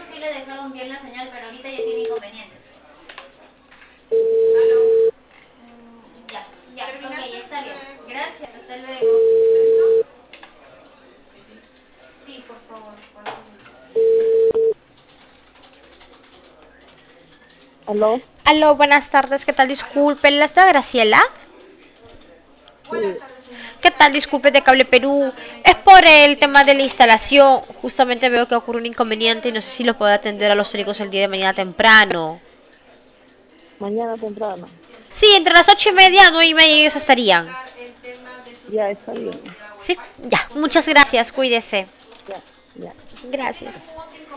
sí le dejaron bien la señal, pero ahorita ya tiene inconvenientes. Ya, ya, ok, está bien. Gracias, hasta luego. Sí, por favor, por favor. ¿Aló? Aló, buenas tardes, ¿qué tal? Disculpe, ¿la está Graciela? Sí, ¿Qué tal? Disculpe de Cable Perú. Es por el tema de la instalación. Justamente veo que ocurre un inconveniente y no sé si lo puedo atender a los técnicos el día de mañana temprano. mañana temprano. Sí, entre las 8:30 y 9:30 ellos estarían. Ya está bien. Sí, ya, muchas gracias, cuídese. Ya, ya. Gracias.